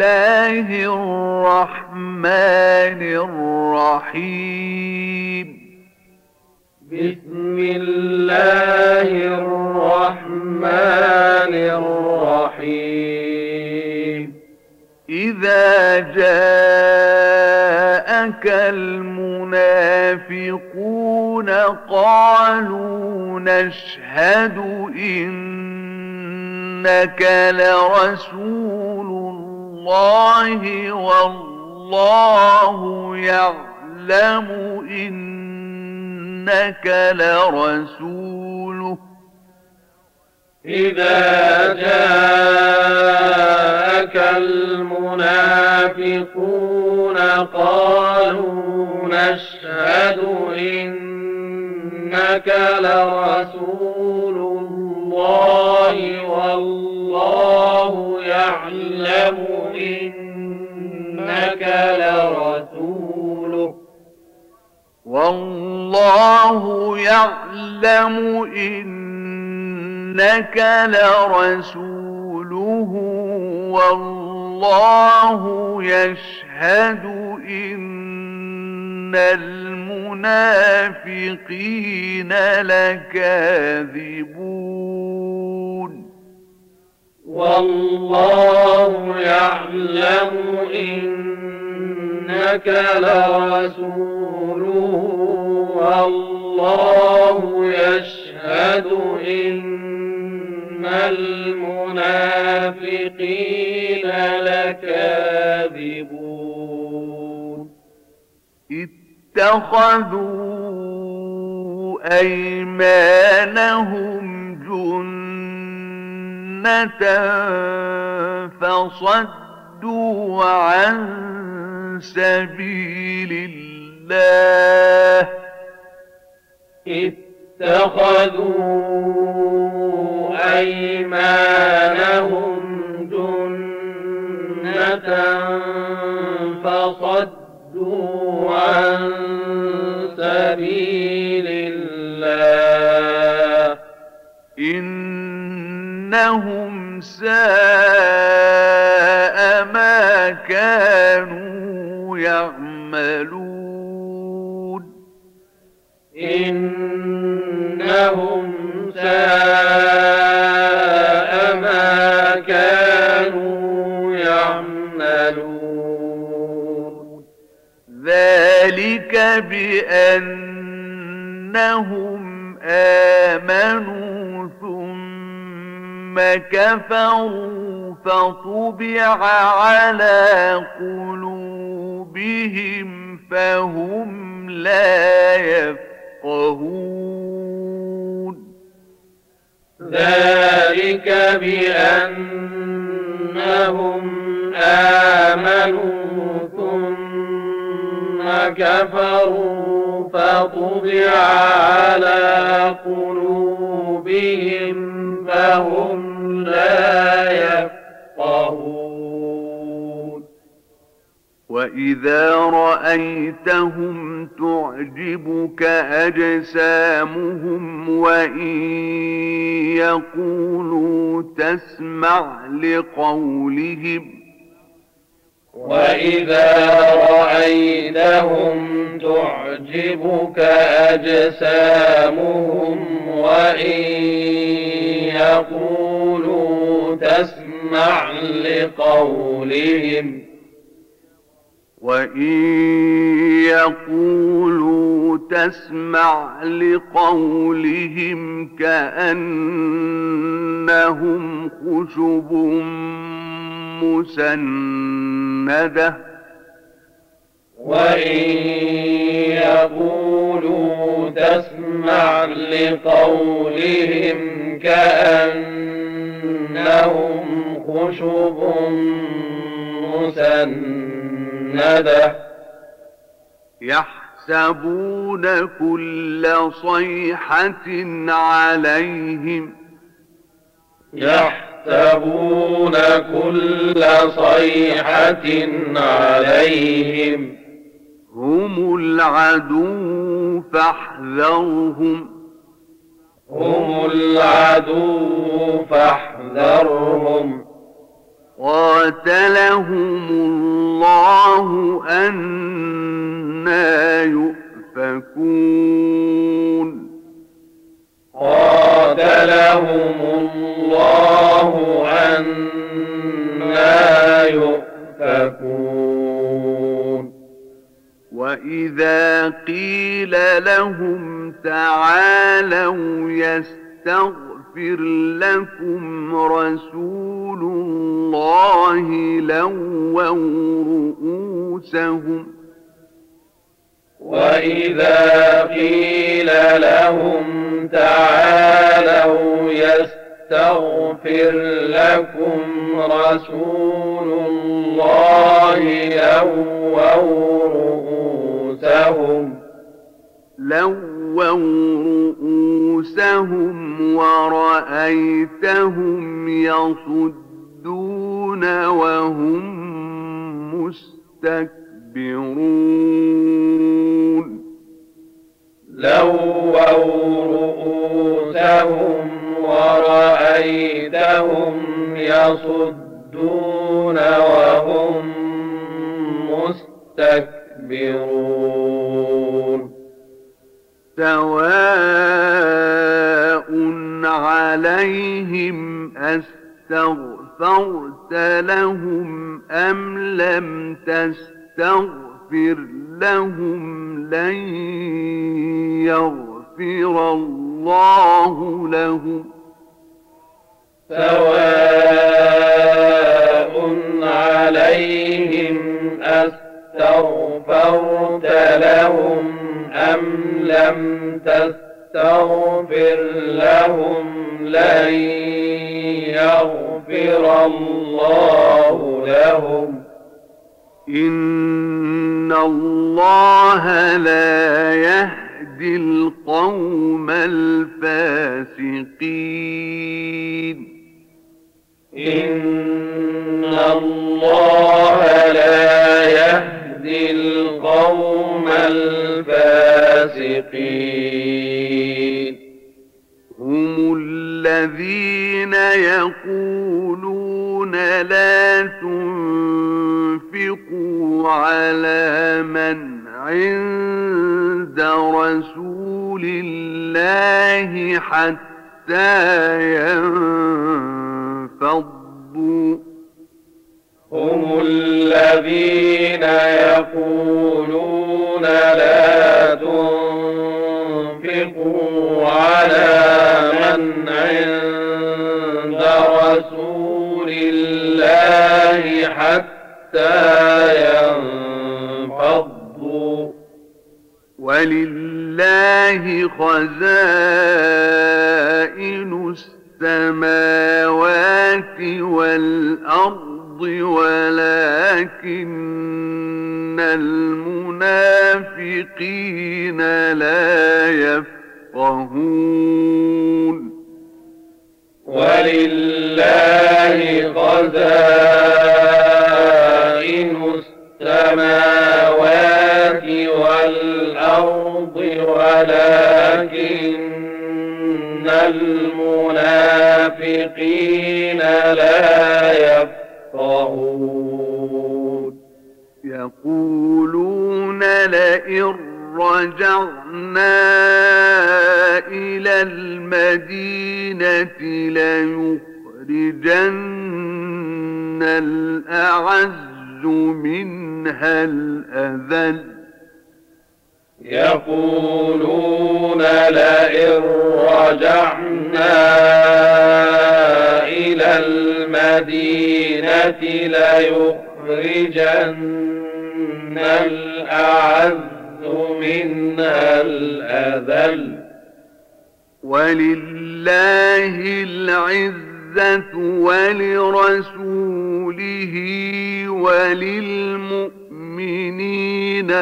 الله الرحمن الرحيم بسم الله الرحمن الرحيم إذا جاءك المنافقون قالوا نشهد إنك لرسول الله والله يعلم إنك لرسوله إذا جاءك المنافقون قالوا نشهد إنك لرسول الله والله يعلم إنك لرسوله والله يعلم إنك لرسوله والله يشهد إن المنافقين لكاذبون والله يعلم إنك لرسوله والله يشهد إن المنافقين لكاذبون اتخذوا أيمانهم جنة فصدوا عن سبيل الله اتخذوا أيمانهم جنة فصدوا عن سبيل الله إنهم ساء ما كانوا يعملون إنهم ساء ما كانوا يعملون ذلك بأنهم آمنوا ثم كفروا فطبع على قلوبهم فهم لا يفقهون ذلك بأنهم آمنوا ثم كفروا فطبع على قلوبهم فهم لا يفقهون وإذا رأيتهم تعجبك أجسامهم وإن يقولوا تسمع لقولهم وإذا رأيتهم تعجبك أجسامهم وإن يقولوا تسمع لقولهم كأنهم خشب مسندة وإن يقولوا تسمع لقولهم كأنهم خشب مسندة يحسبون كل صيحة عليهم يحسبون كل صيحة عليهم هم العدو فاحذرهم هم العدو فاحذرهم قاتلهم الله أنى يؤفكون قاتلهم الله أنى يؤفكون وإذا قيل لهم تعالوا يستغفر لكم رسول الله لووا رؤوسهم وإذا قيل لهم تعالوا يستغفر لكم رسول الله لووا رؤوسهم ورأيتهم يصدون وهم مستكبرون لووا رؤوسهم ورأيتهم يصدون وهم مستكبرون سواء عليهم أستغفرت لهم أم لم تستغفر لهم لن يغفر الله لهم سواء عليهم أستغفرت لهم أم لم تستغفر لهم لن يغفر الله لهم إن الله لا يهدي القوم الفاسقين إن الله لا يهدي القوم الفاسقين هم الذين يقولون لا تنفقوا على من عند رسول الله حتى ينفضوا هم الذين يقولون لا تنفقوا على من عند رسول الله حتى ينفضوا ولله خزائن السماوات والأرض ولكن المنافقين لا يفقهون ولله خزائن السماوات والأرض ولكن المنافقين لا يفقهون يقولون لئن رجعنا إلى المدينة ليخرجن الأعز منها الأذل يقولون لئن رجعنا إلى المدينة ليخرجن الأعز منها الأذل ولله العزة ولرسوله وللمؤمنين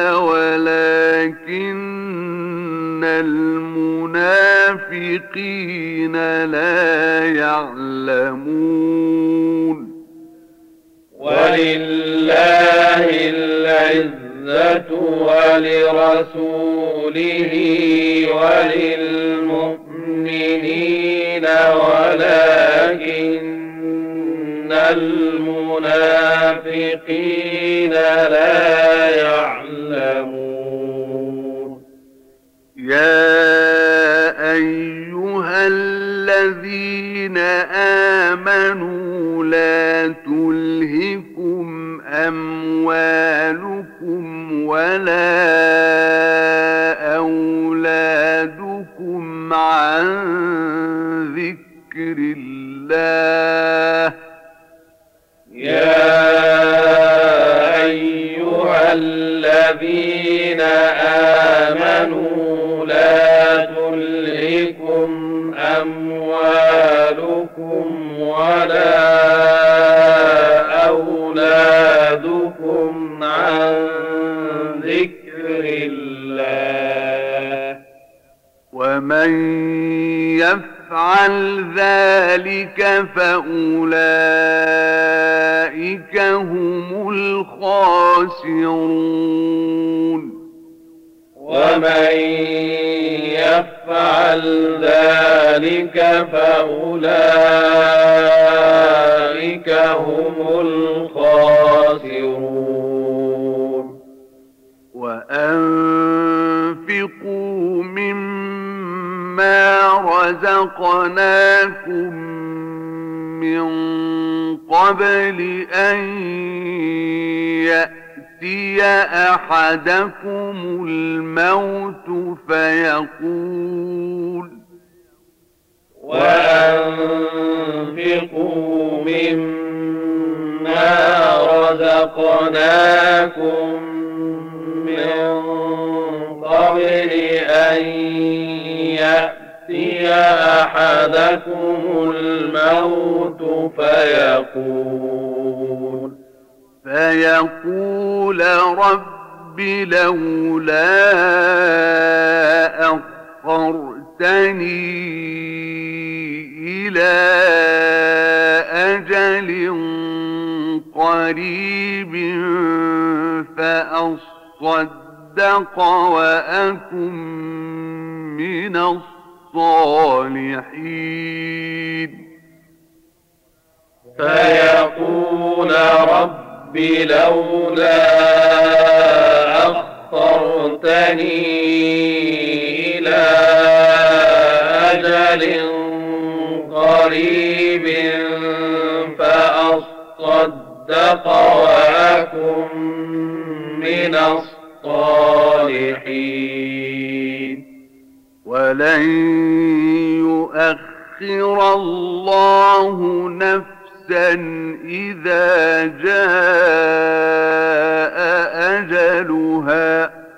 ولكن المنافقين لا يعلمون ولله العزة ولرسوله وللمؤمنين ولكن المنافقين المنافقين لا يعلمون يا أيها الذين آمنوا لا تلهكم أموالكم ولا أولادكم عن ذكر الله يا أيها الذين آمنوا لا تلهكم أموالكم ولا أولادكم عن ذكر الله ومن يفعل ذلك فأولئك هم الخاسرون ومن يفعل ذلك فأولئك هم الخاسرون وأنفقوا مما رزقناكم من قبل أن يأتي أحدكم الموت وأنفقوا مما رزقناكم من قبل أن يأتي أحدكم الموت فيقول رب لولا أخرتني إلى أجل قريب فأصدق وأكن من الصالحين فيقول رب لولا أخرتني إلى أجل قريب فأصدق وأكن من الصالحين ولن يؤخر الله نفسا إذا جاء أجلها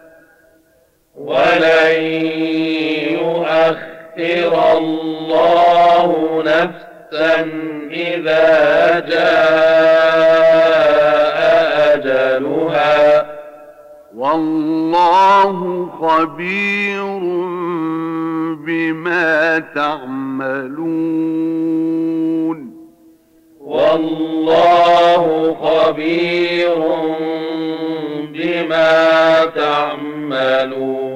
ولن يؤخر الله نفسا إذا جاء أجلها والله خبير بما تعملون والله خبير بما تعملون